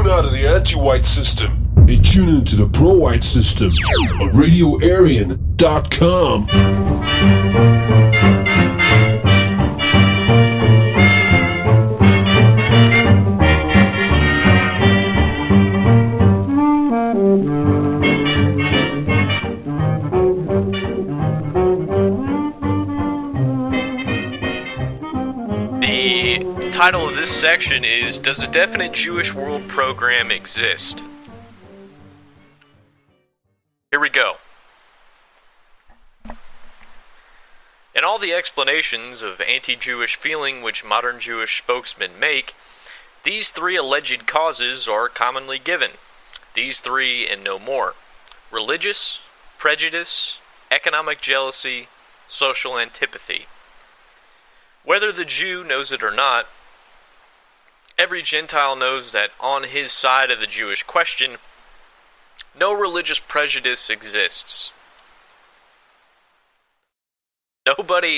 Tune out of the anti-white system and tune into the pro-white system on RadioAryan.com. The title of this section is, Does a Definite Jewish World Program Exist? Here we go. In all the explanations of anti-Jewish feeling which modern Jewish spokesmen make, these three alleged causes are commonly given. These three and no more. Religious, prejudice, economic jealousy, social antipathy. Whether the Jew knows it or not, every Gentile knows that on his side of the Jewish question, no religious prejudice exists. Nobody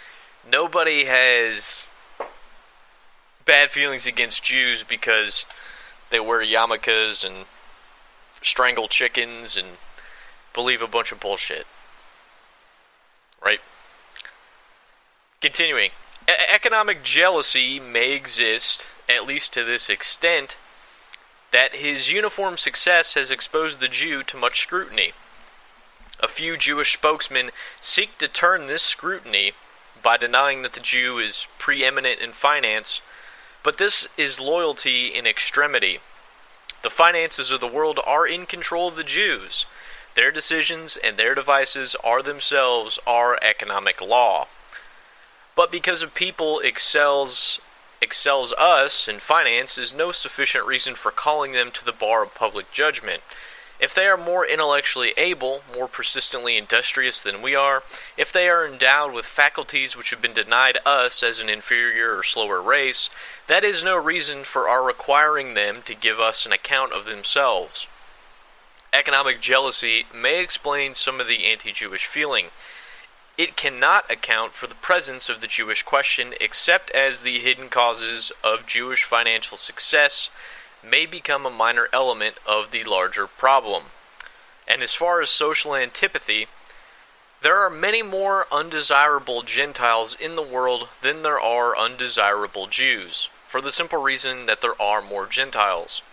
has bad feelings against Jews because they wear yarmulkes and strangle chickens and believe a bunch of bullshit. Right? Continuing. Economic jealousy may exist, at least to this extent, that his uniform success has exposed the Jew to much scrutiny. A few Jewish spokesmen seek to turn this scrutiny by denying that the Jew is preeminent in finance, but this is loyalty in extremity. The finances of the world are in control of the Jews. Their decisions and their devices are themselves our economic law. But because a people excels us in finance is no sufficient reason for calling them to the bar of public judgment. If they are more intellectually able, more persistently industrious than we are, if they are endowed with faculties which have been denied us as an inferior or slower race, that is no reason for our requiring them to give us an account of themselves. Economic jealousy may explain some of the anti-Jewish feeling. It cannot account for the presence of the Jewish question except as the hidden causes of Jewish financial success may become a minor element of the larger problem. And as far as social antipathy, there are many more undesirable Gentiles in the world than there are undesirable Jews, for the simple reason that there are more Gentiles.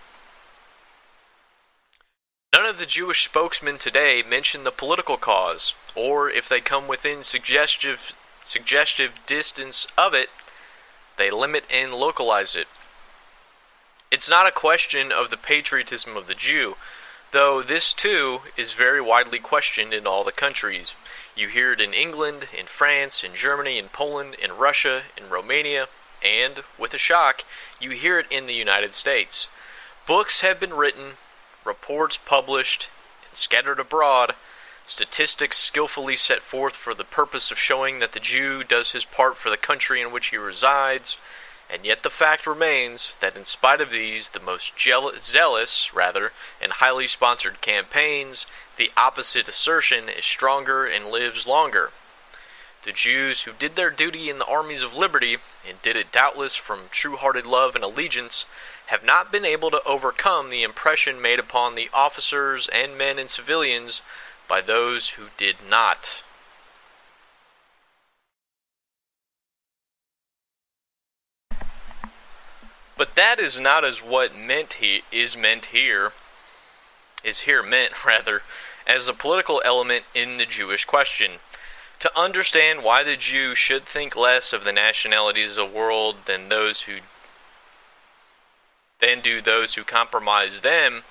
None of the Jewish spokesmen today mention the political cause, or if they come within suggestive distance of it, they limit and localize it. It's not a question of the patriotism of the Jew, though this too is very widely questioned in all the countries. You hear it in England, in France, in Germany, in Poland, in Russia, in Romania, and, with a shock, you hear it in the United States. Books have been written, reports published, and scattered abroad, statistics skillfully set forth for the purpose of showing that the Jew does his part for the country in which he resides, and yet the fact remains that in spite of these, the most zealous, and highly sponsored campaigns, the opposite assertion is stronger and lives longer. The Jews who did their duty in the armies of liberty, and did it doubtless from true-hearted love and allegiance, have not been able to overcome the impression made upon the officers and men and civilians by those who did not. But that is not as what is here meant as a political element in the Jewish question. To understand why the Jew should think less of the nationalities of the world than those who comprise them,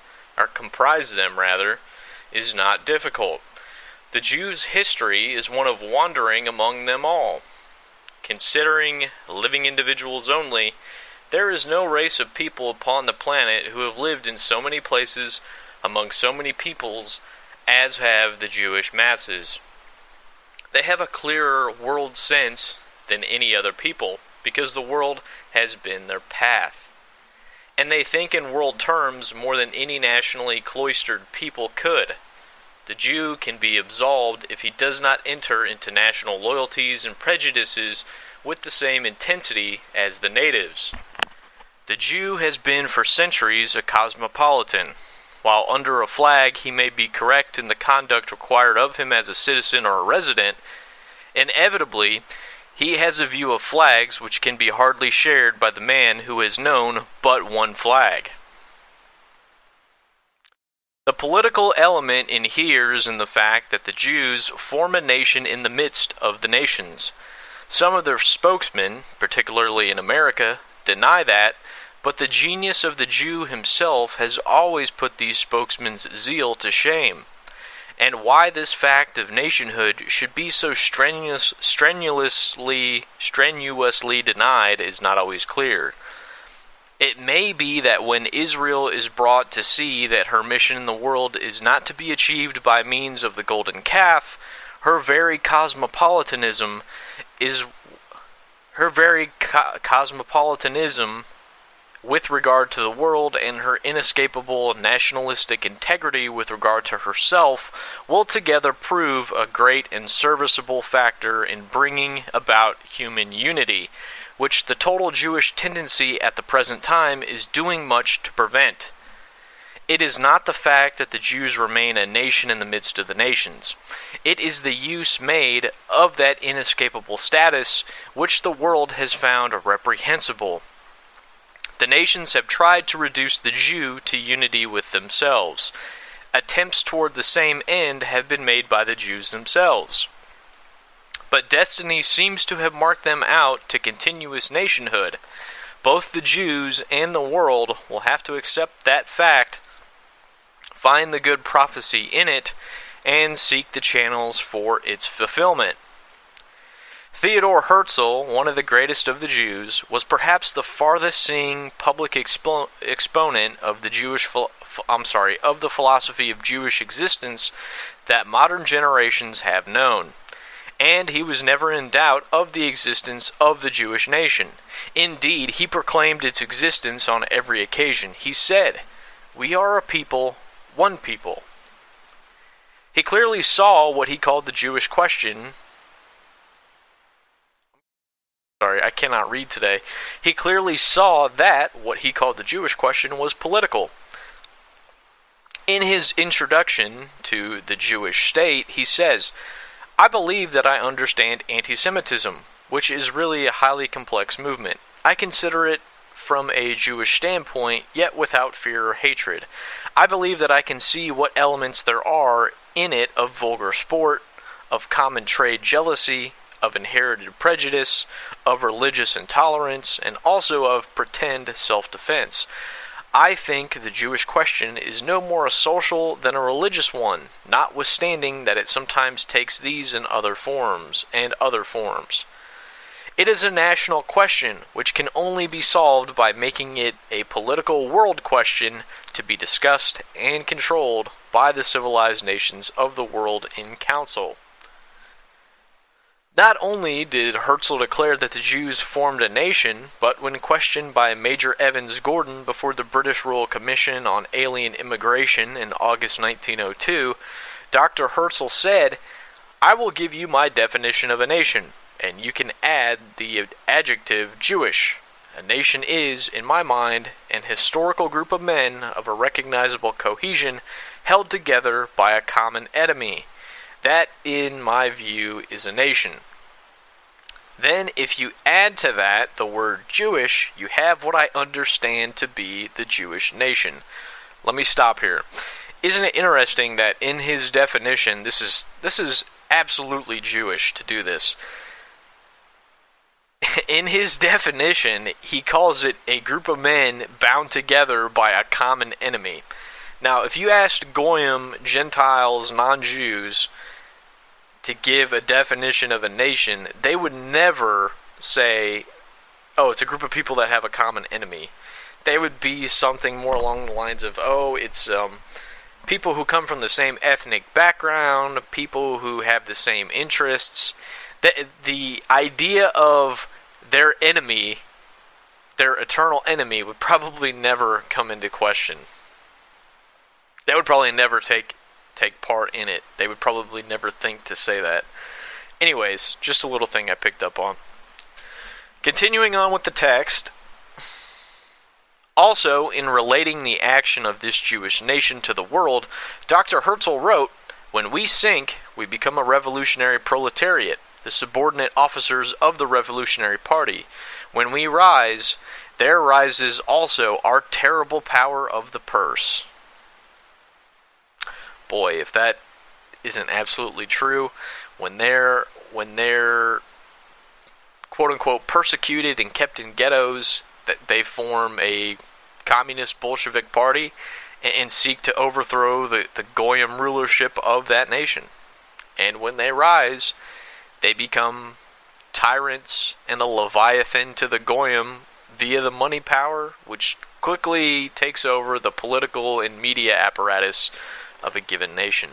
is not difficult. The Jew's history is one of wandering among them all. Considering living individuals only, there is no race of people upon the planet who have lived in so many places among so many peoples as have the Jewish masses. They have a clearer world sense than any other people, because the world has been their path. And they think in world terms more than any nationally cloistered people could. The Jew can be absolved if he does not enter into national loyalties and prejudices with the same intensity as the natives. The Jew has been for centuries a cosmopolitan. While under a flag he may be correct in the conduct required of him as a citizen or a resident, inevitably he has a view of flags which can be hardly shared by the man who has known but one flag. The political element inheres in the fact that the Jews form a nation in the midst of the nations. Some of their spokesmen, particularly in America, deny that, but the genius of the Jew himself has always put these spokesmen's zeal to shame. And why this fact of nationhood should be so strenuously denied is not always clear. It may be that when Israel is brought to see that her mission in the world is not to be achieved by means of the golden calf, her very cosmopolitanism with regard to the world and her inescapable nationalistic integrity with regard to herself will together prove a great and serviceable factor in bringing about human unity, which the total Jewish tendency at the present time is doing much to prevent. It is not the fact that the Jews remain a nation in the midst of the nations. It is the use made of that inescapable status which the world has found reprehensible. The nations have tried to reduce the Jew to unity with themselves. Attempts toward the same end have been made by the Jews themselves. But destiny seems to have marked them out to continuous nationhood. Both the Jews and the world will have to accept that fact, find the good prophecy in it, and seek the channels for its fulfillment. Theodor Herzl, one of the greatest of the Jews, was perhaps the farthest-seeing public exponent of the of the philosophy of Jewish existence that modern generations have known. And he was never in doubt of the existence of the Jewish nation. Indeed, he proclaimed its existence on every occasion. He said, "We are a people, one people." He clearly saw what he called the Jewish question. I cannot read today. He clearly saw that what he called the Jewish question was political. In his introduction to the Jewish state, he says, "I believe that I understand anti-Semitism, which is really a highly complex movement. I consider it from a Jewish standpoint, yet without fear or hatred. I believe that I can see what elements there are in it of vulgar sport, of common trade jealousy, of inherited prejudice, of religious intolerance, and also of pretend self-defense. I think the Jewish question is no more a social than a religious one, notwithstanding that it sometimes takes these and other forms. It is a national question, which can only be solved by making it a political world question to be discussed and controlled by the civilized nations of the world in council." Not only did Herzl declare that the Jews formed a nation, but when questioned by Major Evans Gordon before the British Royal Commission on Alien Immigration in August 1902, Dr. Herzl said, "I will give you my definition of a nation, and you can add the adjective Jewish. A nation is, in my mind, an historical group of men of a recognizable cohesion held together by a common enemy. That, in my view, is a nation. Then, if you add to that the word Jewish, you have what I understand to be the Jewish nation." Let me stop here. Isn't it interesting that in his definition, this is absolutely Jewish to do this. In his definition, he calls it a group of men bound together by a common enemy. Now, if you asked Goyim, Gentiles, non-Jews, to give a definition of a nation, they would never say, oh, it's a group of people that have a common enemy. They would be something more along the lines of, oh, it's people who come from the same ethnic background, people who have the same interests. The idea of their enemy, their eternal enemy, would probably never come into question. They would probably never take part in it. They would probably never think to say that. Anyways, just a little thing I picked up on. Continuing on with the text. Also, in relating the action of this Jewish nation to the world, Dr. Herzl wrote, "When we sink, we become a revolutionary proletariat, the subordinate officers of the Revolutionary Party. When we rise, there rises also our terrible power of the purse." Boy, if that isn't absolutely true, when they're quote-unquote persecuted and kept in ghettos, that they form a communist Bolshevik party and seek to overthrow the Goyim rulership of that nation. And when they rise, they become tyrants and a leviathan to the Goyim via the money power, which quickly takes over the political and media apparatus of a given nation.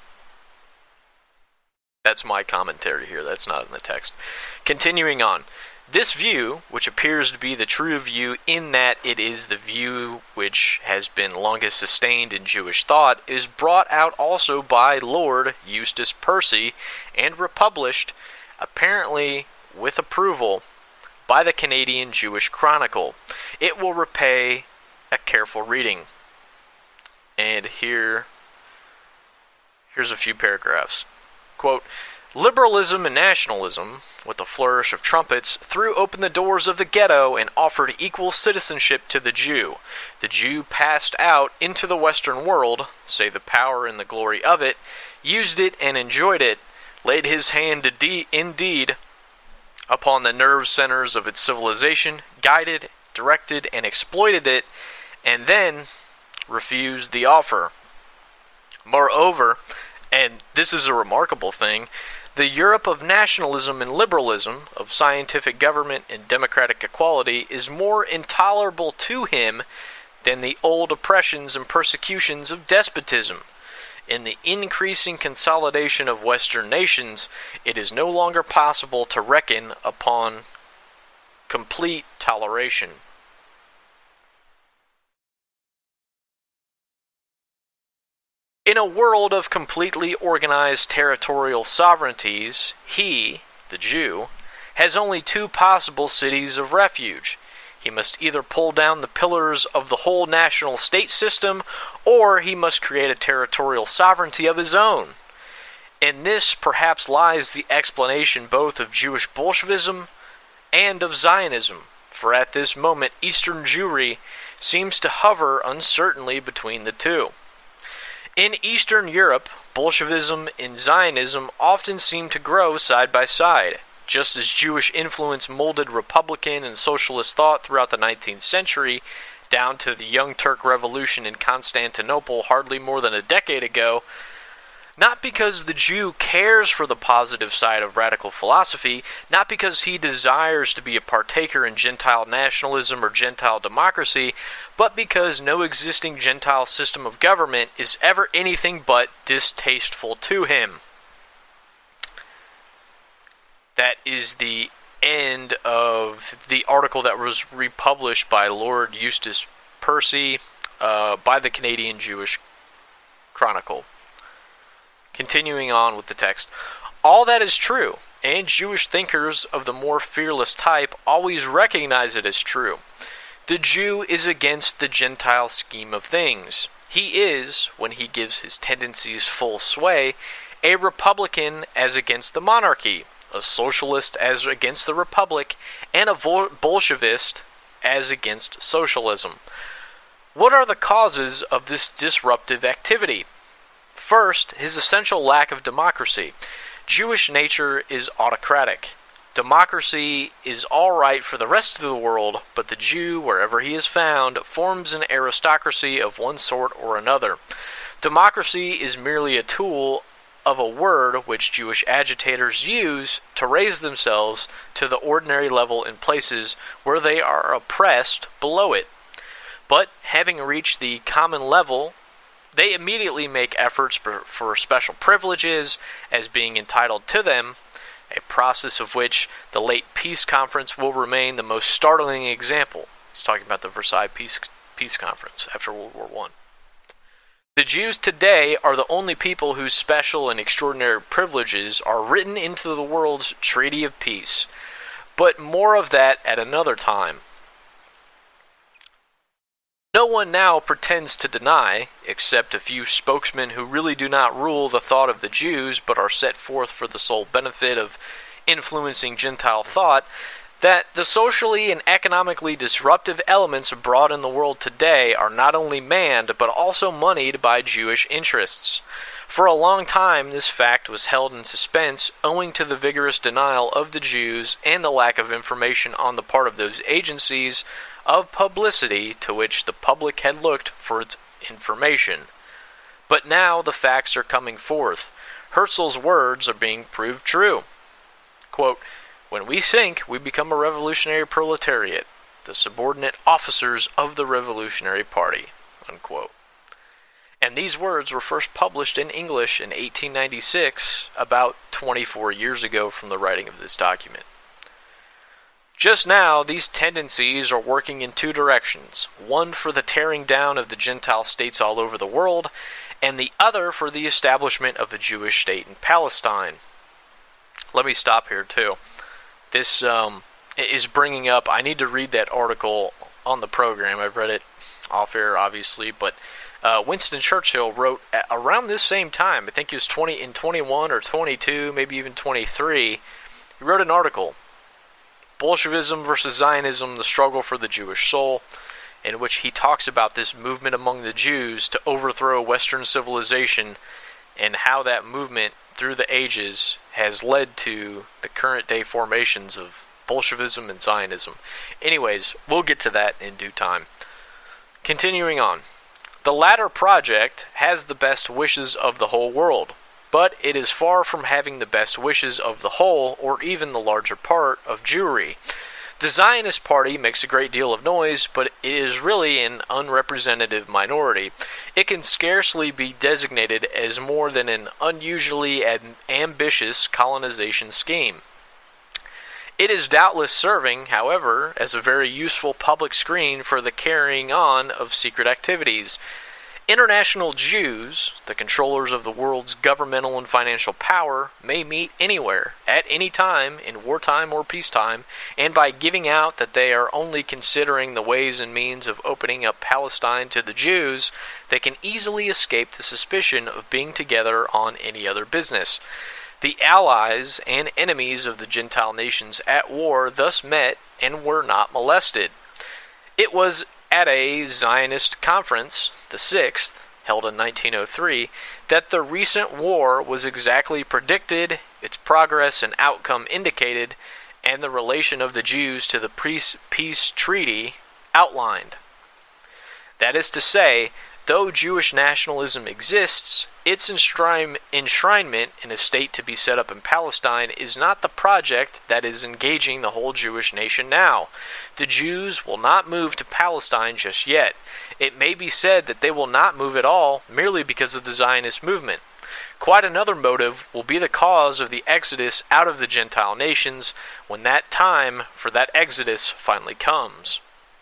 That's my commentary here. That's not in the text. Continuing on. This view, which appears to be the true view in that it is the view which has been longest sustained in Jewish thought, is brought out also by Lord Eustace Percy and republished, apparently with approval, by the Canadian Jewish Chronicle. It will repay a careful reading. And here's a few paragraphs. Quote, "Liberalism and nationalism, with a flourish of trumpets, threw open the doors of the ghetto and offered equal citizenship to the Jew. The Jew passed out into the Western world, say the power and the glory of it, used it and enjoyed it, laid his hand indeed upon the nerve centers of its civilization, guided, directed, and exploited it, and then refused the offer. Moreover, and this is a remarkable thing, the Europe of nationalism and liberalism, of scientific government and democratic equality, is more intolerable to him than the old oppressions and persecutions of despotism. In the increasing consolidation of Western nations, it is no longer possible to reckon upon complete toleration." In a world of completely organized territorial sovereignties, he, the Jew, has only two possible cities of refuge. He must either pull down the pillars of the whole national state system, or he must create a territorial sovereignty of his own. In this perhaps lies the explanation both of Jewish Bolshevism and of Zionism, for at this moment Eastern Jewry seems to hover uncertainly between the two. In Eastern Europe, Bolshevism and Zionism often seem to grow side by side. Just as Jewish influence molded Republican and socialist thought throughout the 19th century, down to the Young Turk Revolution in Constantinople hardly more than a decade ago, not because the Jew cares for the positive side of radical philosophy, not because he desires to be a partaker in Gentile nationalism or Gentile democracy, but because no existing Gentile system of government is ever anything but distasteful to him. That is the end of the article that was republished by Lord Eustace Percy by the Canadian Jewish Chronicle. Continuing on with the text. All that is true, and Jewish thinkers of the more fearless type always recognize it as true. The Jew is against the Gentile scheme of things. He is, when he gives his tendencies full sway, a Republican as against the monarchy, a socialist as against the republic, and a Bolshevist as against socialism. What are the causes of this disruptive activity? First, his essential lack of democracy. Jewish nature is autocratic. Democracy is all right for the rest of the world, but the Jew, wherever he is found, forms an aristocracy of one sort or another. Democracy is merely a tool of a word which Jewish agitators use to raise themselves to the ordinary level in places where they are oppressed below it. But having reached the common level, they immediately make efforts for special privileges as being entitled to them, a process of which the late peace conference will remain the most startling example. He's talking about the Versailles Peace Conference after World War I. The Jews today are the only people whose special and extraordinary privileges are written into the world's Treaty of Peace. But more of that at another time. No one now pretends to deny, except a few spokesmen who really do not rule the thought of the Jews but are set forth for the sole benefit of influencing Gentile thought, that the socially and economically disruptive elements abroad in the world today are not only manned but also moneyed by Jewish interests. For a long time, this fact was held in suspense owing to the vigorous denial of the Jews and the lack of information on the part of those agencies of publicity to which the public had looked for its information. But now the facts are coming forth. Herzl's words are being proved true. Quote, "When we sink, we become a revolutionary proletariat, the subordinate officers of the Revolutionary Party." Unquote. And these words were first published in English in 1896, about 24 years ago from the writing of this document. Just now, these tendencies are working in two directions, one for the tearing down of the Gentile states all over the world, and the other for the establishment of a Jewish state in Palestine. Let me stop here, too. This is bringing up, I need to read that article on the program. I've read it off air, obviously, but Winston Churchill wrote around this same time, I think it was 21 or 22, maybe even 23, he wrote an article, Bolshevism versus Zionism, the Struggle for the Jewish Soul, in which he talks about this movement among the Jews to overthrow Western civilization and how that movement through the ages has led to the current day formations of Bolshevism and Zionism. Anyways, we'll get to that in due time. Continuing on. The latter project has the best wishes of the whole world, but it is far from having the best wishes of the whole, or even the larger part, of Jewry. The Zionist Party makes a great deal of noise, but it is really an unrepresentative minority. It can scarcely be designated as more than an unusually ambitious colonization scheme. It is doubtless serving, however, as a very useful public screen for the carrying on of secret activities. International Jews, the controllers of the world's governmental and financial power, may meet anywhere, at any time, in wartime or peacetime, and by giving out that they are only considering the ways and means of opening up Palestine to the Jews, they can easily escape the suspicion of being together on any other business. The allies and enemies of the Gentile nations at war thus met and were not molested. It was at a Zionist conference, the 6th, held in 1903, that the recent war was exactly predicted, its progress and outcome indicated, and the relation of the Jews to the peace treaty outlined. That is to say, though Jewish nationalism exists, its enshrinement in a state to be set up in Palestine is not the project that is engaging the whole Jewish nation now. The Jews will not move to Palestine just yet. It may be said that they will not move at all merely because of the Zionist movement. Quite another motive will be the cause of the exodus out of the Gentile nations when that time for that exodus finally comes.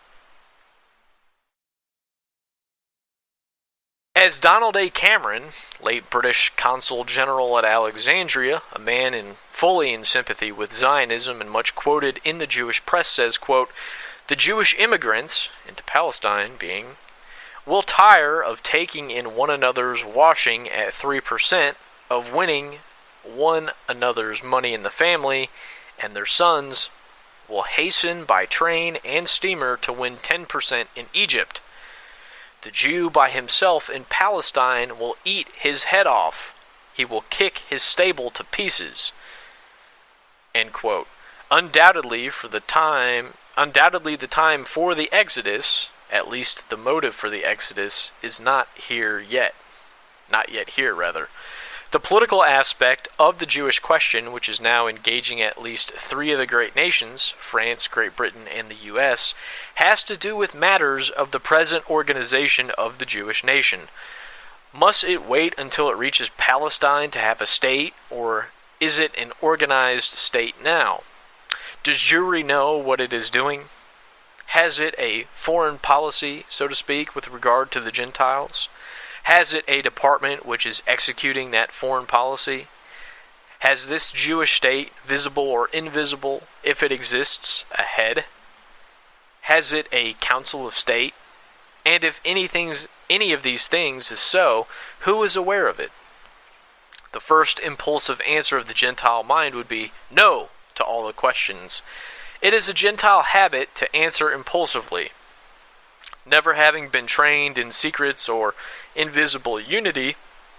As Donald A. Cameron, late British Consul General at Alexandria, a man fully in sympathy with Zionism and much quoted in the Jewish press, says, quote, "The Jewish immigrants, into Palestine will tire of taking in one another's washing at 3%, of winning one another's money in the family, and their sons will hasten by train and steamer to win 10% in Egypt. The Jew by himself in Palestine will eat his head off. He will kick his stable to pieces." End quote. Undoubtedly the time for the exodus, at least the motive for the exodus, is not yet here. The political aspect of the Jewish question, which is now engaging at least three of the great nations, France, Great Britain, and the U.S., has to do with matters of the present organization of the Jewish nation. Must it wait until it reaches Palestine to have a state, or is it an organized state now? Does Jewry know what it is doing? Has it a foreign policy, so to speak, with regard to the Gentiles? Has it a department which is executing that foreign policy? Has this Jewish state, visible or invisible, if it exists, a head? Has it a council of state? And if any of these things is so, who is aware of it? The first impulsive answer of the Gentile mind would be no to all the questions. It is a Gentile habit to answer impulsively. Never having been trained in secrets or invisible unity,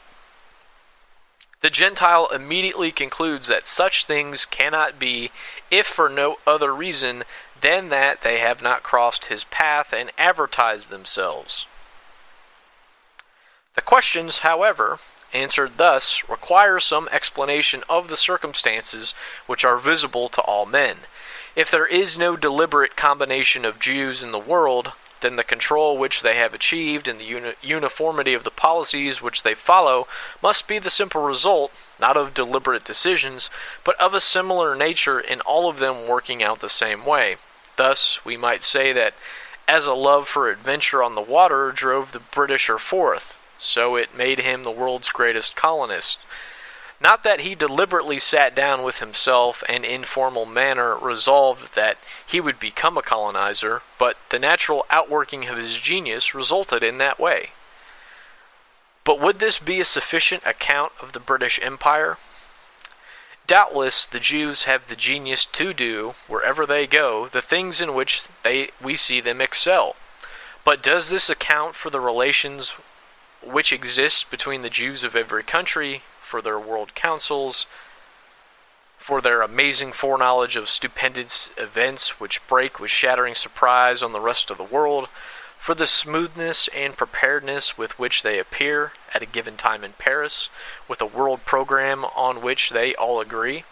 the Gentile immediately concludes that such things cannot be, if for no other reason than that they have not crossed his path and advertised themselves. The questions, however, answered thus, require some explanation of the circumstances which are visible to all men. If there is no deliberate combination of Jews in the world, then the control which they have achieved and the uniformity of the policies which they follow must be the simple result, not of deliberate decisions, but of a similar nature in all of them working out the same way. Thus, we might say that as a love for adventure on the water drove the Britisher forth, so it made him the world's greatest colonist. Not that he deliberately sat down with himself and in formal manner resolved that he would become a colonizer, but the natural outworking of his genius resulted in that way. But would this be a sufficient account of the British Empire? Doubtless the Jews have the genius to do, wherever they go, the things in which we see them excel. But does this account for the relations which exist between the Jews of every country, for their world councils, for their amazing foreknowledge of stupendous events which break with shattering surprise on the rest of the world, for the smoothness and preparedness with which they appear at a given time in Paris, with a world program on which they all agree?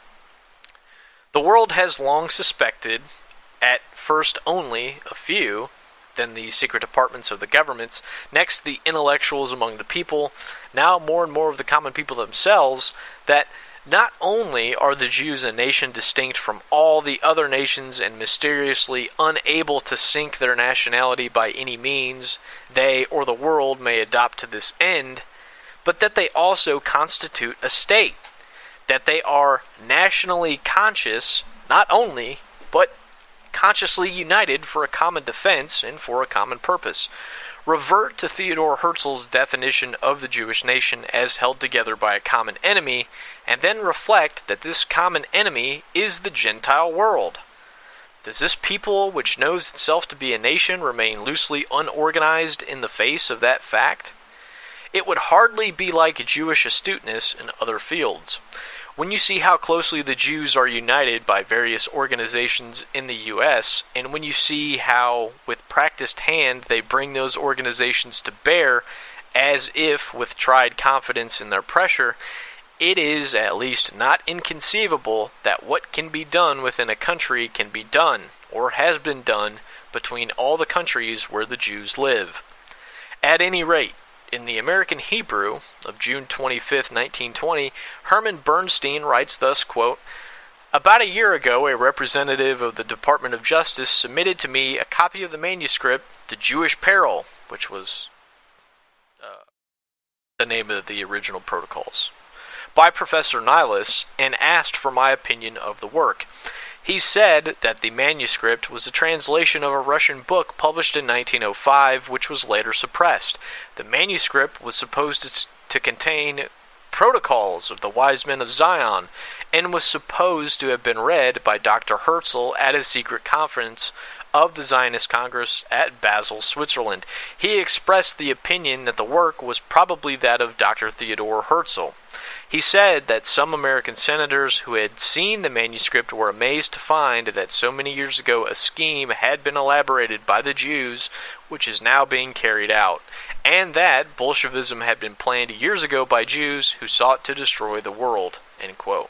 The world has long suspected, at first only a few, then the secret departments of the governments, next the intellectuals among the people, now more and more of the common people themselves, that not only are the Jews a nation distinct from all the other nations and mysteriously unable to sink their nationality by any means they or the world may adopt to this end, but that they also constitute a state, that they are nationally conscious, not only, but consciously united for a common defense and for a common purpose. Revert to Theodor Herzl's definition of the Jewish nation as held together by a common enemy, and then reflect that this common enemy is the Gentile world. Does this people, which knows itself to be a nation, remain loosely unorganized in the face of that fact? It would hardly be like Jewish astuteness in other fields. When you see how closely the Jews are united by various organizations in the U.S., and when you see how, with practiced hand, they bring those organizations to bear, as if with tried confidence in their pressure, it is at least not inconceivable that what can be done within a country can be done, or has been done, between all the countries where the Jews live. At any rate, in the American Hebrew of June 25, 1920, Herman Bernstein writes thus, quote, "About a year ago, a representative of the Department of Justice submitted to me a copy of the manuscript, The Jewish Peril, which was the name of the original protocols, by Professor Nihilus, and asked for my opinion of the work. He said that the manuscript was a translation of a Russian book published in 1905, which was later suppressed. The manuscript was supposed to contain protocols of the wise men of Zion, and was supposed to have been read by Dr. Herzl at a secret conference of the Zionist Congress at Basel, Switzerland. He expressed the opinion that the work was probably that of Dr. Theodor Herzl. He said that some American senators who had seen the manuscript were amazed to find that so many years ago a scheme had been elaborated by the Jews, which is now being carried out, and that Bolshevism had been planned years ago by Jews who sought to destroy the world." End quote.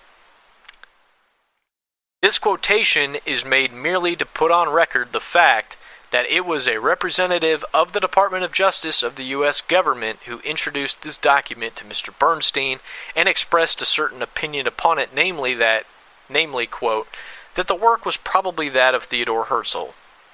This quotation is made merely to put on record the fact that it was a representative of the Department of Justice of the U.S. government who introduced this document to Mr. Bernstein and expressed a certain opinion upon it, namely, quote, that the work was probably that of Theodor Herzl.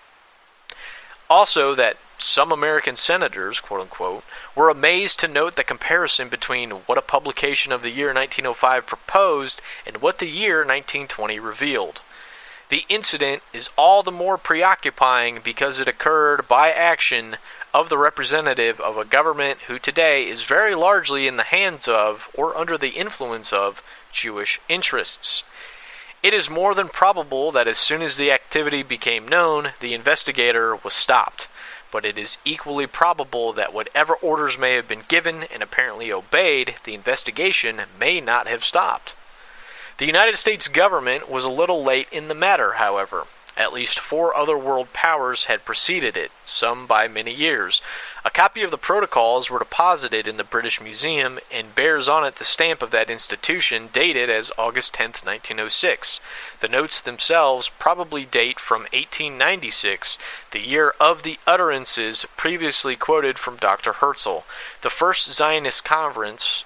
Also that some American senators, quote-unquote, were amazed to note the comparison between what a publication of the year 1905 proposed and what the year 1920 revealed. The incident is all the more preoccupying because it occurred by action of the representative of a government who today is very largely in the hands of, or under the influence of, Jewish interests. It is more than probable that as soon as the activity became known, the investigator was stopped. But it is equally probable that whatever orders may have been given and apparently obeyed, the investigation may not have stopped. The United States government was a little late in the matter, however. At least 4 other world powers had preceded it, some by many years. A copy of the protocols were deposited in the British Museum and bears on it the stamp of that institution dated as August 10, 1906. The notes themselves probably date from 1896, the year of the utterances previously quoted from Dr. Herzl. The first Zionist Congress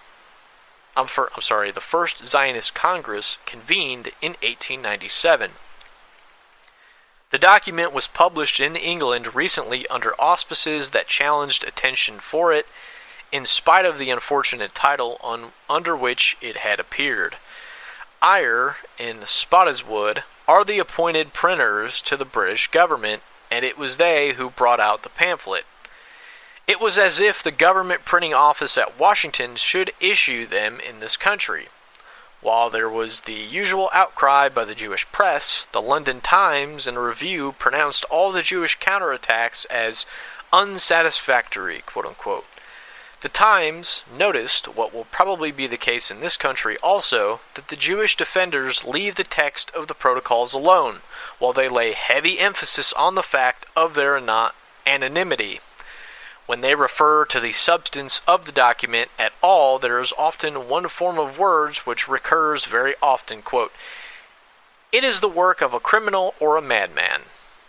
convened in 1897. The document was published in England recently under auspices that challenged attention for it, in spite of the unfortunate title under which it had appeared. Eyre and Spottiswoode are the appointed printers to the British government, and it was they who brought out the pamphlet. It was as if the government printing office at Washington should issue them in this country. While there was the usual outcry by the Jewish press, the London Times and Review pronounced all the Jewish counterattacks as unsatisfactory, quote-unquote. The Times noticed, what will probably be the case in this country also, that the Jewish defenders leave the text of the protocols alone, while they lay heavy emphasis on the fact of their anonymity. When they refer to the substance of the document at all, there is often one form of words which recurs very often, quote, "It is the work of a criminal or a madman."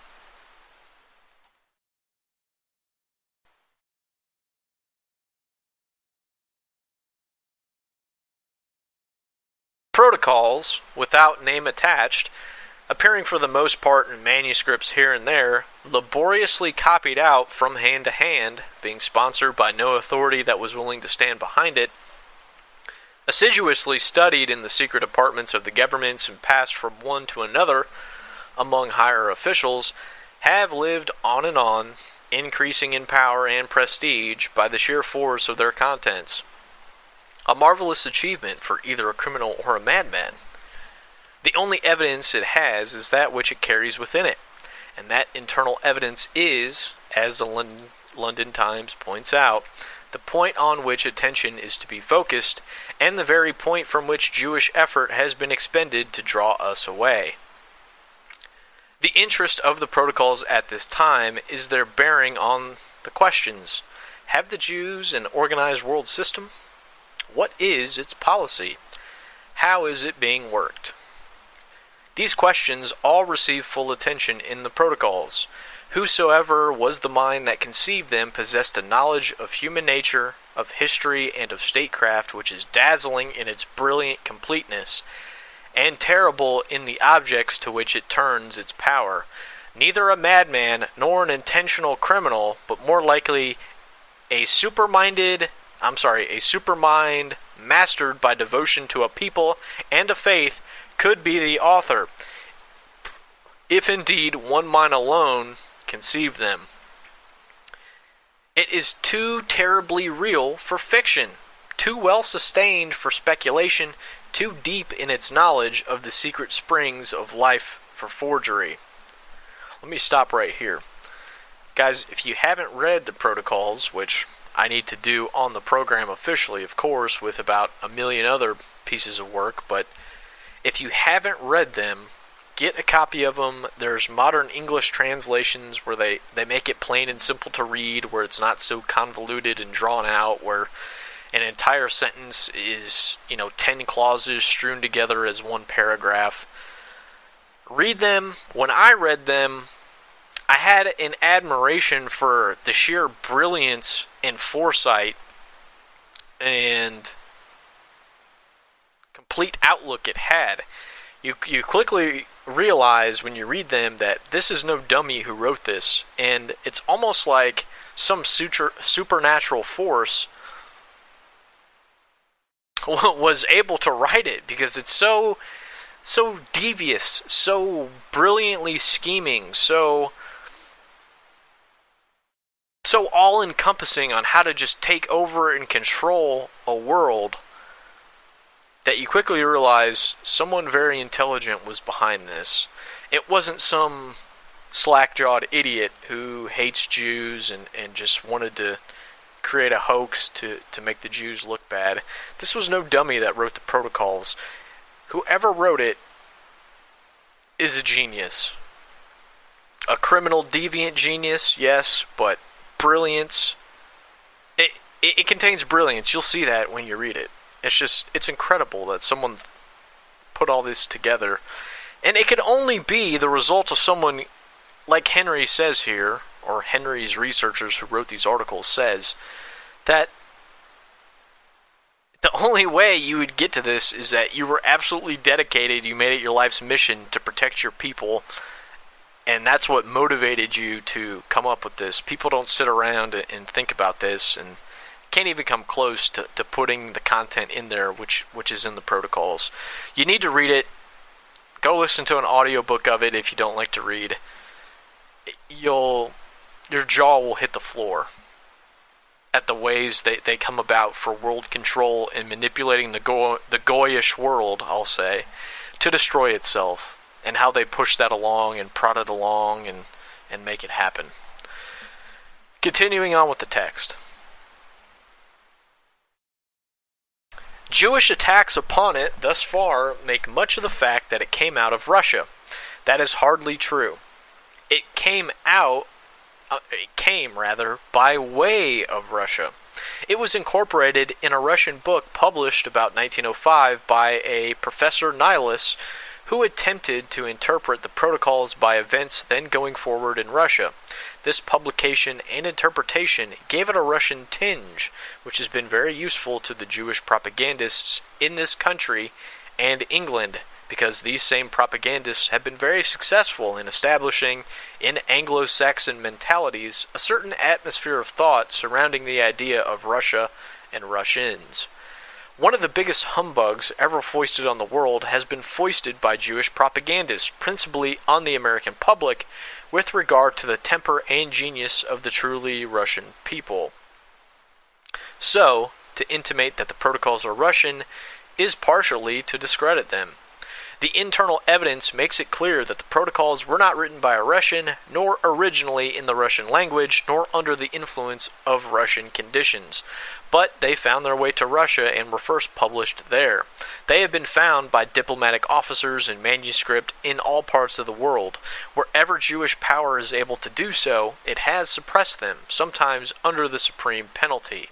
Protocols, without name attached, appearing for the most part in manuscripts here and there, laboriously copied out from hand to hand, being sponsored by no authority that was willing to stand behind it, assiduously studied in the secret departments of the governments and passed from one to another among higher officials, have lived on, increasing in power and prestige by the sheer force of their contents. A marvelous achievement for either a criminal or a madman. The only evidence it has is that which it carries within it, and that internal evidence is, as the London Times points out, the point on which attention is to be focused, and the very point from which Jewish effort has been expended to draw us away. The interest of the protocols at this time is their bearing on the questions: have the Jews an organized world system? What is its policy? How is it being worked? These questions all receive full attention in the protocols. Whosoever was the mind that conceived them possessed a knowledge of human nature, of history, and of statecraft which is dazzling in its brilliant completeness, and terrible in the objects to which it turns its power. Neither a madman nor an intentional criminal, but more likely a supermind mastered by devotion to a people and a faith, could be the author, if indeed one mind alone conceived them. It is too terribly real for fiction, too well sustained for speculation, too deep in its knowledge of the secret springs of life for forgery. Let me stop right here. Guys, if you haven't read the protocols, which I need to do on the program officially, of course, with about a million other pieces of work, but if you haven't read them, get a copy of them. There's modern English translations where they make it plain and simple to read, where it's not so convoluted and drawn out, where an entire sentence is, 10 clauses strewn together as one paragraph. Read them. When I read them, I had an admiration for the sheer brilliance and foresight and complete outlook it had. You quickly realize when you read them that this is no dummy who wrote this, and it's almost like some supernatural force was able to write it, because it's so so devious, so brilliantly scheming, so all-encompassing on how to just take over and control a world, that you quickly realize someone very intelligent was behind this. It wasn't some slack-jawed idiot who hates Jews and just wanted to create a hoax to make the Jews look bad. This was no dummy that wrote the protocols. Whoever wrote it is a genius. A criminal, deviant genius, yes, but brilliance. It contains brilliance. You'll see that when you read it. It's incredible that someone put all this together. And it could only be the result of someone, like Henry says here, or Henry's researchers who wrote these articles says, that the only way you would get to this is that you were absolutely dedicated, you made it your life's mission to protect your people, and that's what motivated you to come up with this. People don't sit around and think about this, and can't even come close to putting the content in there which is in the protocols. You need to read it. Go listen to an audiobook of it if you don't like to read. Your jaw will hit the floor at the ways they come about for world control and manipulating the Goyish world, I'll say, to destroy itself, and how they push that along and prod it along and make it happen. Continuing on with the text. Jewish attacks upon it thus far make much of the fact that it came out of Russia. That is hardly true. It came by way of Russia. It was incorporated in a Russian book published about 1905 by a Professor Nihilus, who attempted to interpret the protocols by events then going forward in Russia. This publication and interpretation gave it a Russian tinge, which has been very useful to the Jewish propagandists in this country and England, because these same propagandists have been very successful in establishing in Anglo-Saxon mentalities a certain atmosphere of thought surrounding the idea of Russia and Russians. One of the biggest humbugs ever foisted on the world has been foisted by Jewish propagandists, principally on the American public, with regard to the temper and genius of the truly Russian people. So, to intimate that the protocols are Russian is partially to discredit them. The internal evidence makes it clear that the protocols were not written by a Russian, nor originally in the Russian language, nor under the influence of Russian conditions, but they found their way to Russia and were first published there. They have been found by diplomatic officers in manuscript in all parts of the world. Wherever Jewish power is able to do so, it has suppressed them, sometimes under the supreme penalty.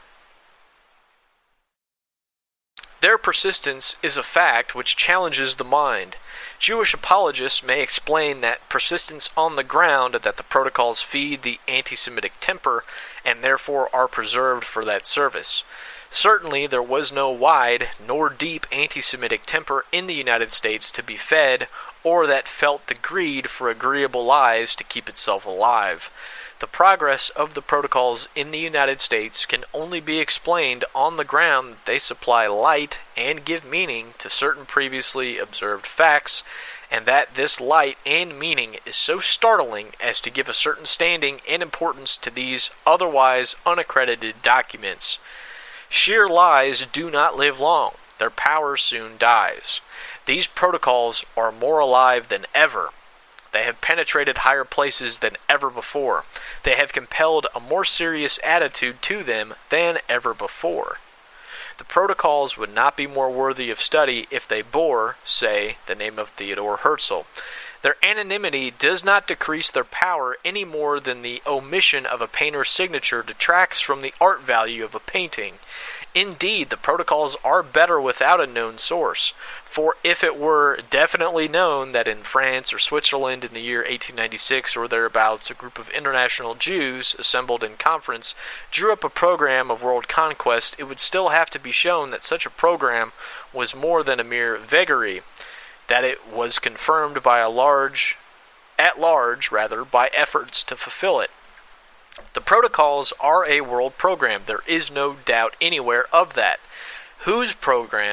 Their persistence is a fact which challenges the mind. Jewish apologists may explain that persistence on the ground that the protocols feed the anti-Semitic temper and therefore are preserved for that service. Certainly there was no wide nor deep anti-Semitic temper in the United States to be fed, or that felt the greed for agreeable lies to keep itself alive. The progress of the protocols in the United States can only be explained on the ground that they supply light and give meaning to certain previously observed facts, and that this light and meaning is so startling as to give a certain standing and importance to these otherwise unaccredited documents. Sheer lies do not live long. Their power soon dies. These protocols are more alive than ever. They have penetrated higher places than ever before. They have compelled a more serious attitude to them than ever before. The protocols would not be more worthy of study if they bore, say, the name of Theodor Herzl. Their anonymity does not decrease their power any more than the omission of a painter's signature detracts from the art value of a painting. Indeed, the protocols are better without a known source, for if it were definitely known that in France or Switzerland in the year 1896 or thereabouts a group of international Jews assembled in conference drew up a program of world conquest, it would still have to be shown that such a program was more than a mere vagary, that it was confirmed by at large by efforts to fulfill it. The protocols are a world program. There is no doubt anywhere of that. Whose program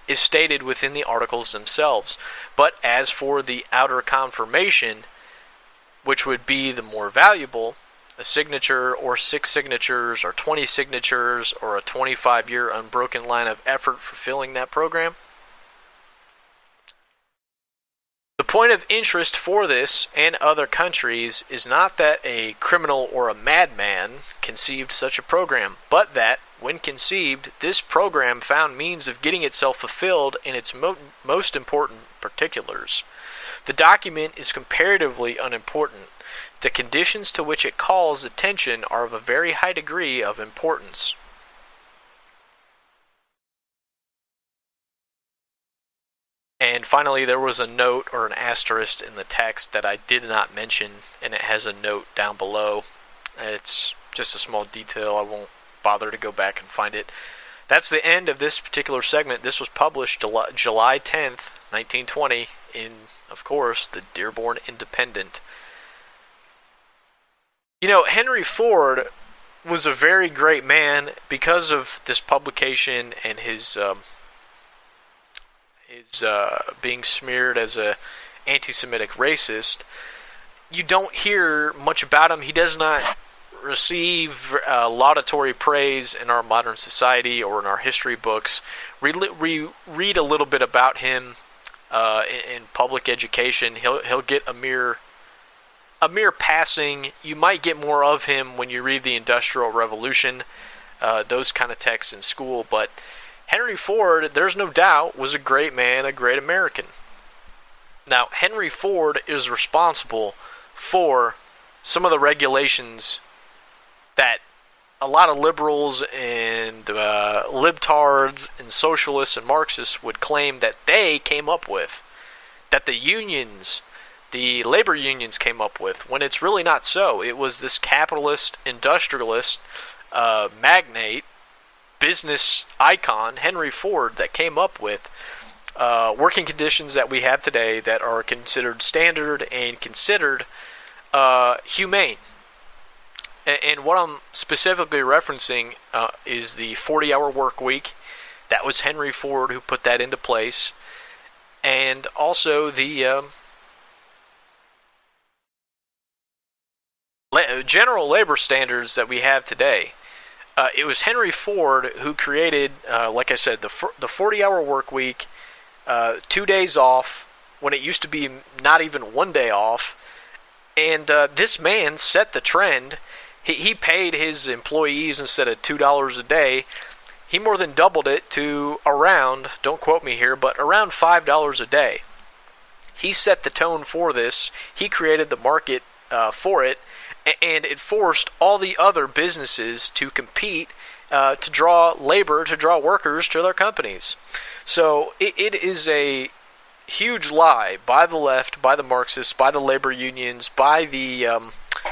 is stated within the articles themselves. But as for the outer confirmation, which would be the more valuable, a signature or 6 signatures or 20 signatures or a 25-year unbroken line of effort fulfilling that program. The point of interest for this and other countries is not that a criminal or a madman conceived such a program, but that, when conceived, this program found means of getting itself fulfilled in its most important particulars. The document is comparatively unimportant. The conditions to which it calls attention are of a very high degree of importance. And finally, there was a note or an asterisk in the text that I did not mention, and it has a note down below. It's just a small detail. I won't bother to go back and find it. That's the end of this particular segment. This was published July 10th, 1920, in, of course, the Dearborn Independent. You know, Henry Ford was a very great man because of this publication and his being smeared as a anti-Semitic racist. You don't hear much about him. He does not receive laudatory praise in our modern society or in our history books. We read a little bit about him in public education. He'll get a mere passing. You might get more of him when you read the Industrial Revolution, those kind of texts in school, but Henry Ford, there's no doubt, was a great man, a great American. Now, Henry Ford is responsible for some of the regulations that a lot of liberals and libtards and socialists and Marxists would claim that they came up with, that the unions, the labor unions came up with, when it's really not so. It was this capitalist, industrialist, magnate, business icon, Henry Ford, that came up with working conditions that we have today that are considered standard and considered humane. And what I'm specifically referencing is the 40-hour work week. That was Henry Ford who put that into place. And also the general labor standards that we have today. It was Henry Ford who created, like I said, the 40-hour work week, 2 days off, when it used to be not even 1 day off. And this man set the trend. He paid his employees, instead of $2 a day, he more than doubled it to around, don't quote me here, but around $5 a day. He set the tone for this. He created the market for it. And it forced all the other businesses to compete to draw labor, to draw workers to their companies. So it is a huge lie by the left, by the Marxists, by the labor unions, by the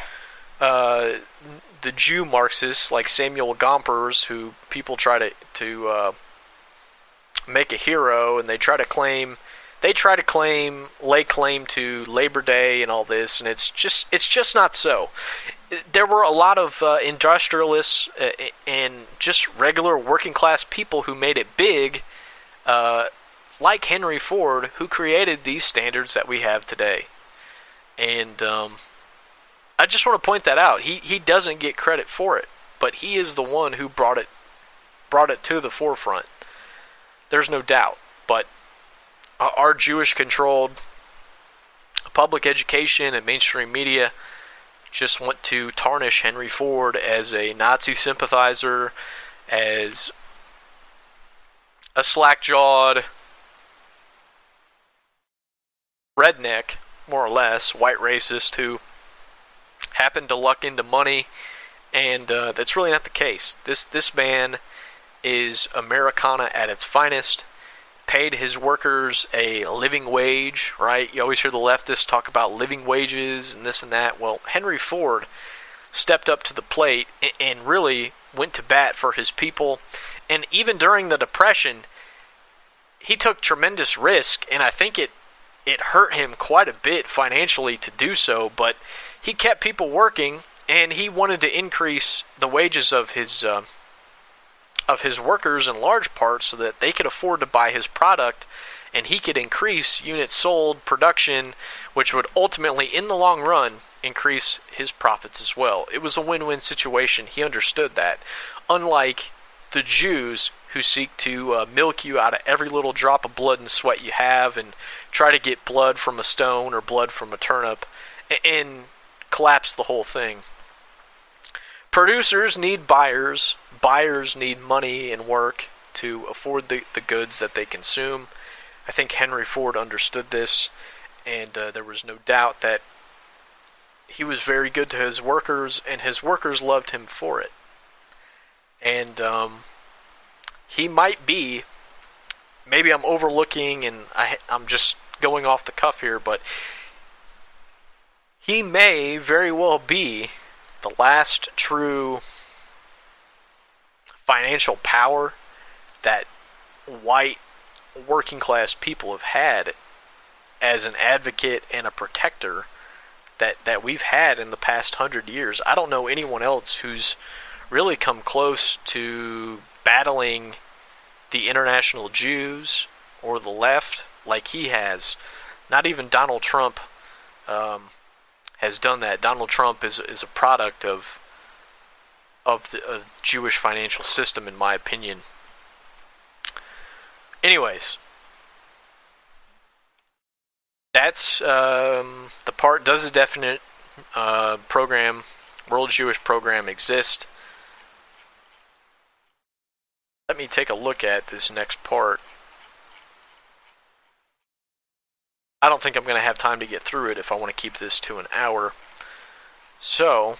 Jew Marxists like Samuel Gompers, who people try to make a hero, and they try to lay claim to Labor Day and all this, and it's just not so. There were a lot of industrialists and just regular working class people who made it big, like Henry Ford, who created these standards that we have today. And I just want to point that out. He doesn't get credit for it, but he is the one who brought it to the forefront. There's no doubt. But our Jewish-controlled public education and mainstream media just want to tarnish Henry Ford as a Nazi sympathizer, as a slack-jawed redneck, more or less, white racist who happened to luck into money, and that's really not the case. This man is Americana at its finest. Paid his workers a living wage, right? You always hear the leftists talk about living wages and this and that. Well, Henry Ford stepped up to the plate and really went to bat for his people. And even during the Depression, he took tremendous risk, and I think it hurt him quite a bit financially to do so, but he kept people working, and he wanted to increase the wages of his of his workers in large part so that they could afford to buy his product, and he could increase units sold, production, which would ultimately, in the long run, increase his profits as well. It was a win-win situation. He understood that. Unlike the Jews, who seek to milk you out of every little drop of blood and sweat you have and try to get blood from a stone or blood from a turnip and collapse the whole thing. Producers need buyers. Buyers need money and work to afford the goods that they consume. I think Henry Ford understood this, and there was no doubt that he was very good to his workers, and his workers loved him for it. And he might be, maybe I'm overlooking and I'm just going off the cuff here, but he may very well be the last true financial power that white working class people have had as an advocate and a protector that we've had in the past 100 years. I don't know anyone else who's really come close to battling the international Jews or the left like he has. Not even Donald Trump has done that. Donald Trump is a product of the Jewish financial system, in my opinion. Anyways, that's the part. Does a definite program, World Jewish Program, exist? Let me take a look at this next part. I don't think I'm going to have time to get through it if I want to keep this to an hour. So,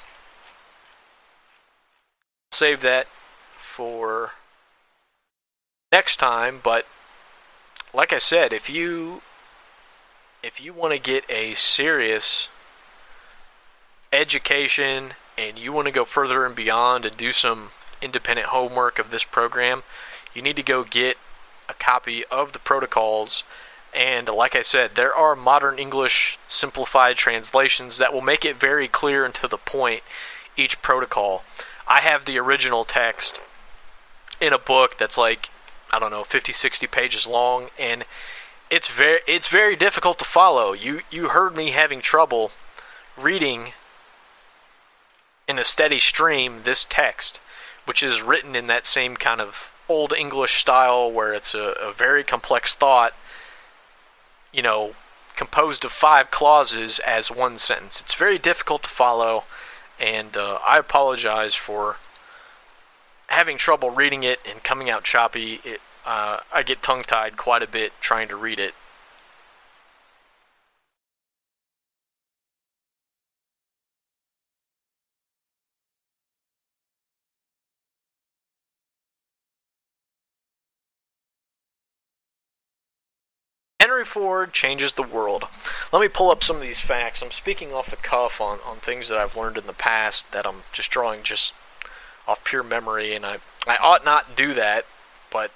save that for next time. But like I said, if you want to get a serious education and you want to go further and beyond and do some independent homework of this program, you need to go get a copy of the protocols. And like I said, there are modern English simplified translations that will make it very clear and to the point, each protocol. I have the original text in a book that's like, I don't know, 50, 60 pages long, and it's very difficult to follow. You heard me having trouble reading in a steady stream this text, which is written in that same kind of old English style where it's a very complex thought, you know, composed of 5 clauses as one sentence. It's very difficult to follow, and I apologize for having trouble reading it and coming out choppy. I get tongue-tied quite a bit trying to read it. Henry Ford changes the world. Let me pull up some of these facts. I'm speaking off the cuff on things that I've learned in the past that I'm just drawing just off pure memory, and I ought not do that, but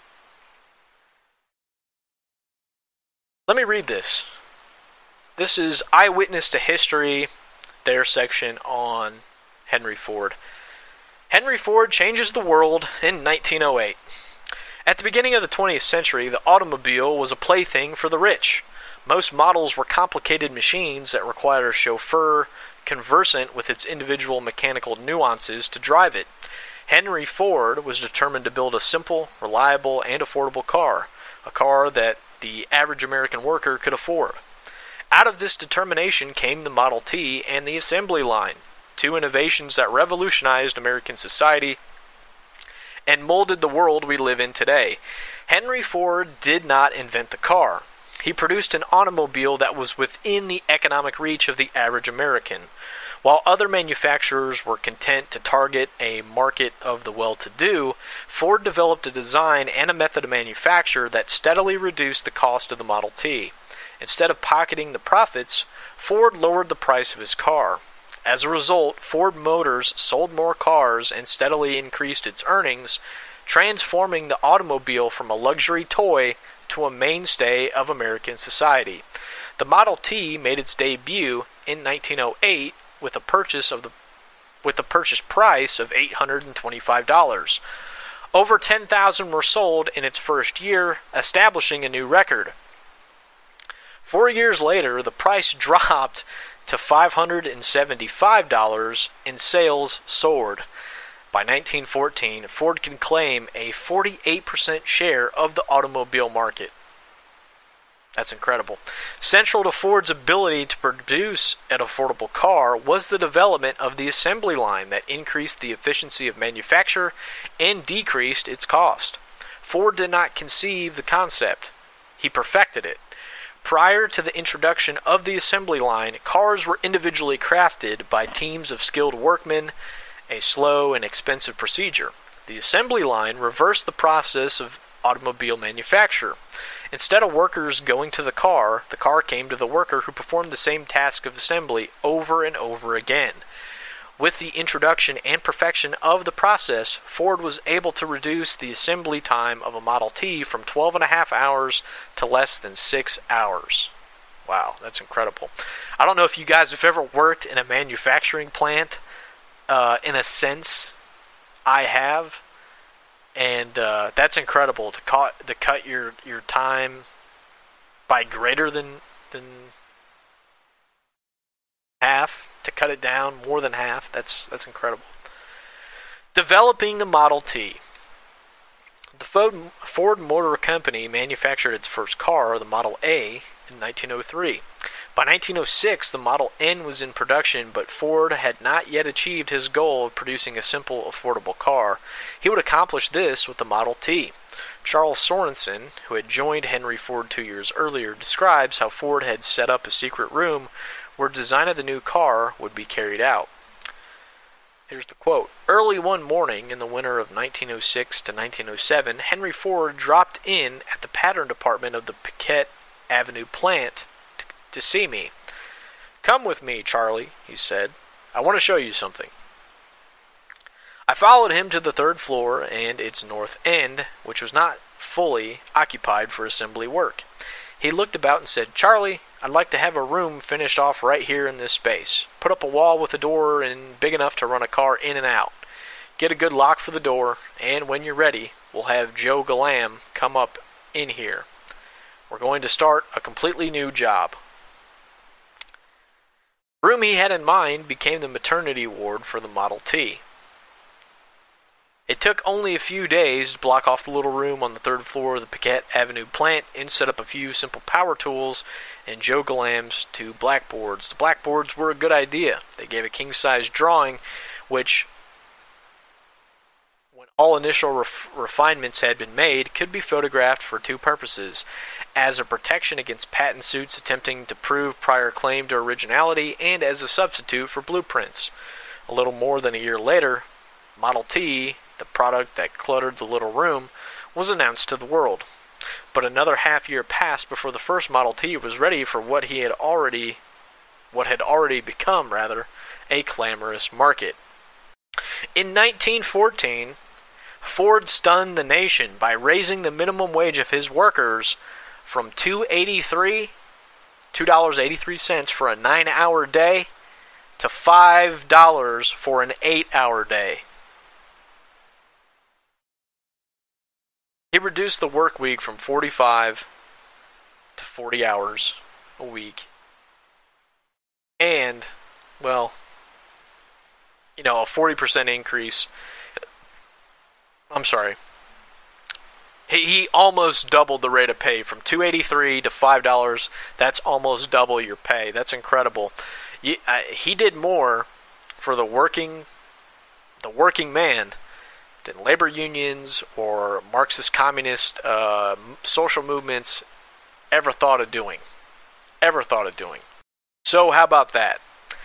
let me read this. This is Eyewitness to History, their section on Henry Ford. Henry Ford changes the world in 1908. At the beginning of the 20th century, the automobile was a plaything for the rich. Most models were complicated machines that required a chauffeur conversant with its individual mechanical nuances to drive it. Henry Ford was determined to build a simple, reliable, and affordable car, a car that the average American worker could afford. Out of this determination came the Model T and the assembly line, 2 innovations that revolutionized American society and molded the world we live in today. Henry Ford did not invent the car. He produced an automobile that was within the economic reach of the average American. While other manufacturers were content to target a market of the well-to-do, Ford developed a design and a method of manufacture that steadily reduced the cost of the Model T. Instead of pocketing the profits, Ford lowered the price of his car. As a result, Ford Motors sold more cars and steadily increased its earnings, transforming the automobile from a luxury toy to a mainstay of American society. The Model T made its debut in 1908 with a purchase price of $825. Over 10,000 were sold in its first year, establishing a new record. 4 years later, the price dropped to $575 and sales soared. By 1914, Ford can claim a 48% share of the automobile market. That's incredible. Central to Ford's ability to produce an affordable car was the development of the assembly line that increased the efficiency of manufacture and decreased its cost. Ford did not conceive the concept. He perfected it. Prior to the introduction of the assembly line, cars were individually crafted by teams of skilled workmen, a slow and expensive procedure. The assembly line reversed the process of automobile manufacture. Instead of workers going to the car came to the worker who performed the same task of assembly over and over again. With the introduction and perfection of the process, Ford was able to reduce the assembly time of a Model T from 12.5 hours to less than 6 hours. Wow, that's incredible. I don't know if you guys have ever worked in a manufacturing plant. In a sense, I have. And that's incredible to cut your time by greater than half, to cut it down more than half. That's incredible. Developing the Model T. The Ford Motor Company manufactured its first car, the Model A, in 1903. By 1906, the Model N was in production, but Ford had not yet achieved his goal of producing a simple, affordable car. He would accomplish this with the Model T. Charles Sorensen, who had joined Henry Ford 2 years earlier, describes how Ford had set up a secret room where design of the new car would be carried out. Here's the quote. Early one morning in the winter of 1906 to 1907, Henry Ford dropped in at the pattern department of the Piquette Avenue plant to see me. "Come with me, Charlie," he said. "I want to show you something." I followed him to the third floor and its north end, which was not fully occupied for assembly work. He looked about and said, "Charlie, I'd like to have a room finished off right here in this space. Put up a wall with a door and big enough to run a car in and out. Get a good lock for the door, and when you're ready, we'll have Joe Galam come up in here. We're going to start a completely new job." The room he had in mind became the maternity ward for the Model T. It took only a few days to block off the little room on the third floor of the Piquette Avenue plant and set up a few simple power tools and Joe Galam's 2 blackboards. The blackboards were a good idea. They gave a king-size drawing, which, when all initial refinements had been made, could be photographed for 2 purposes: as a protection against patent suits attempting to prove prior claim to originality, and as a substitute for blueprints. A little more than a year later, Model T, the product that cluttered the little room, was announced to the world. But another half year passed before the first Model T was ready for what had already become a clamorous market. In 1914, Ford stunned the nation by raising the minimum wage of his workers from $2.83 for a 9-hour day to $5 for an 8-hour day. He reduced the work week from 45 to 40 hours a week. And, well, a 40% increase. I'm sorry. He almost doubled the rate of pay from $2.83 to $5. That's almost double your pay. That's incredible. He did more for the working man than labor unions or Marxist communist social movements ever thought of doing. So how about that?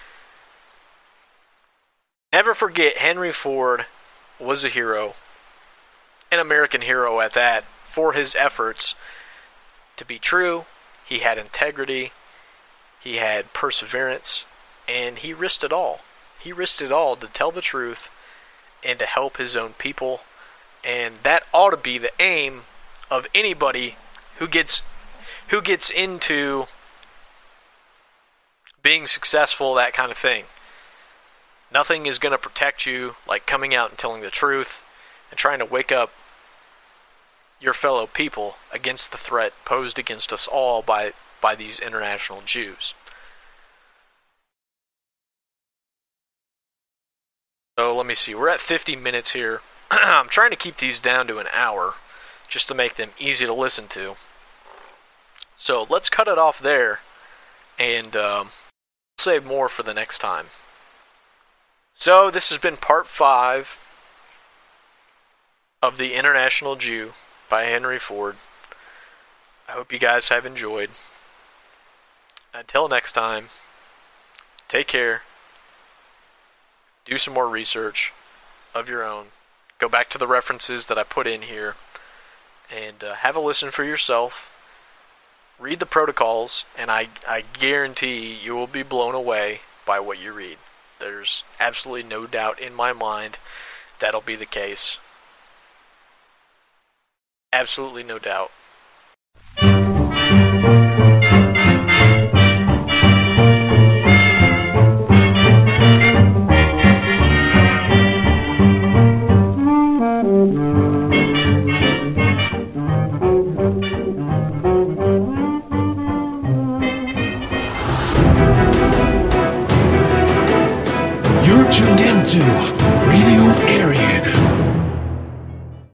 Never forget, Henry Ford was a hero, an American hero at that, for his efforts to be true. He had integrity, he had perseverance, and he risked it all. He risked it all to tell the truth and to help his own people. And that ought to be the aim of anybody who gets into being successful, that kind of thing. Nothing is going to protect you like coming out and telling the truth, and trying to wake up your fellow people against the threat posed against us all by these international Jews. So let me see, we're at 50 minutes here. I'm trying to keep these down to an hour, just to make them easy to listen to. So let's cut it off there, and save more for the next time. So this has been part 5 of The International Jew by Henry Ford. I hope you guys have enjoyed. Until next time, take care. Do some more research of your own. Go back to the references that I put in here and have a listen for yourself. Read the protocols, and I guarantee you will be blown away by what you read. There's absolutely no doubt in my mind that'll be the case. Absolutely no doubt. You're tuned into Radio Aryan.